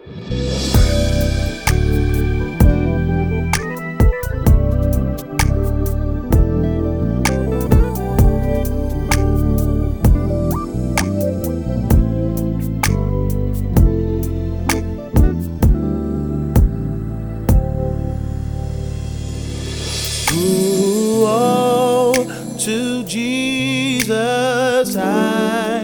Ooh, oh, to Jesus I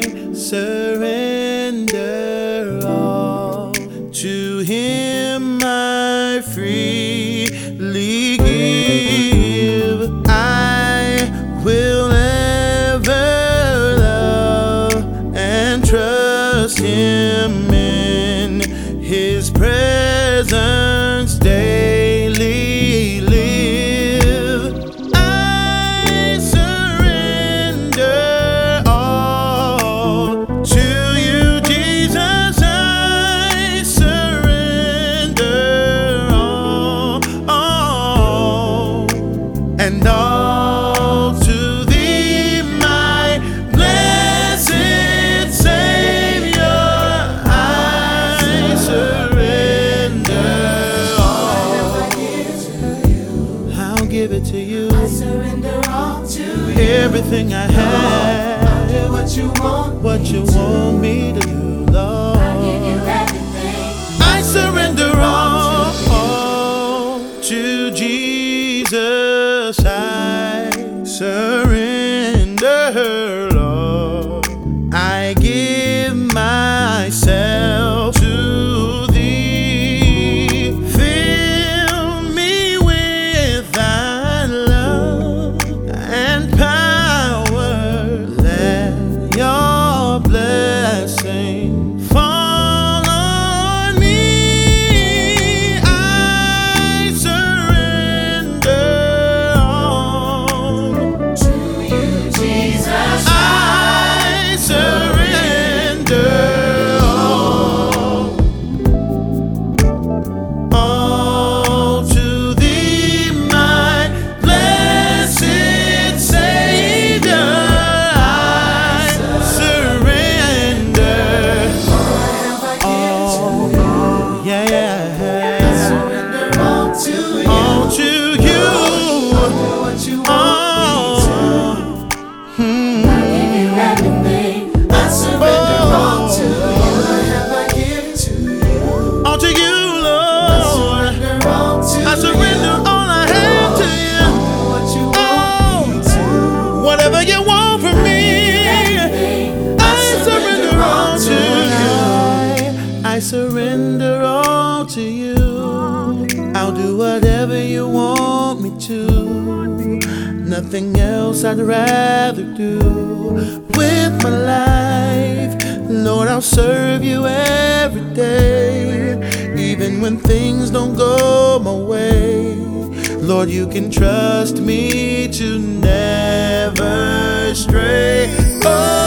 surrender all. To Him I freely give. I will ever love and trust Him in His presence daily live. I surrender all to you, Jesus. I surrender all, and all to Thee, my blessed Savior. I surrender all. I'll give it to you. I surrender all to you. Everything I have. I'll do what you want me to do, Lord. I'll give you everything. I surrender all to Jesus. I surrender, Lord. I give myself to Thee. Fill me with Thy love and power. Let Your blessing fall on me. I surrender all To you, Jesus. I surrender all to Thee, my blessed Savior. I surrender all, yeah, Surrender all to you. all to You. Do what you want. Oh, I'll give you everything. I surrender all to you. Whatever I give to you. all to You, I Lord. surrender all to I surrender you. all I have to You. Do what you want me to. Whatever You want from me, Everything. I surrender all to You. I surrender all to You. I'll do whatever You want me to. Nothing else I'd rather do. With my life, Lord, I'll serve You every day. Even when things don't go my way, Lord, You can trust me to never stray. Oh,